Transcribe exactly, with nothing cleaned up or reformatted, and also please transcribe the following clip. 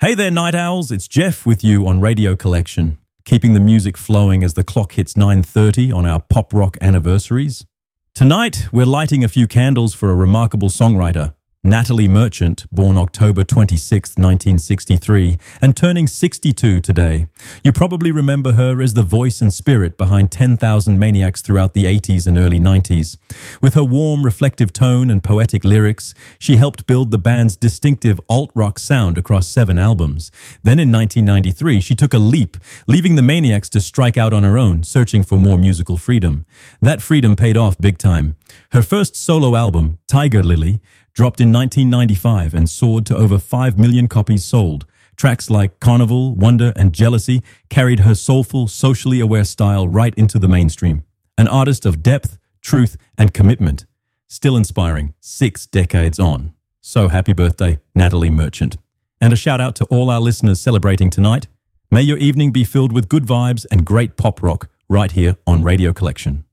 Hey there, Night Owls. It's Jeff with you on Radio Collection, keeping the music flowing as the clock hits nine thirty on our pop rock anniversaries. Tonight, we're lighting a few candles for a remarkable songwriter, Natalie Merchant, born October twenty-sixth, nineteen sixty-three, and turning sixty-two today. You probably remember her as the voice and spirit behind ten thousand Maniacs throughout the eighties and early nineties. With her warm, reflective tone and poetic lyrics, she helped build the band's distinctive alt-rock sound across seven albums. Then in nineteen ninety-three, she took a leap, leaving the Maniacs to strike out on her own, searching for more musical freedom. That freedom paid off big time. Her first solo album, Tiger Lily, dropped in nineteen ninety-five and soared to over five million copies sold. Tracks like Carnival, Wonder, and Jealousy carried her soulful, socially aware style right into the mainstream. An artist of depth, truth, and commitment. Still inspiring, six decades on. So happy birthday, Natalie Merchant. And a shout out to all our listeners celebrating tonight. May your evening be filled with good vibes and great pop rock right here on Radio Collection.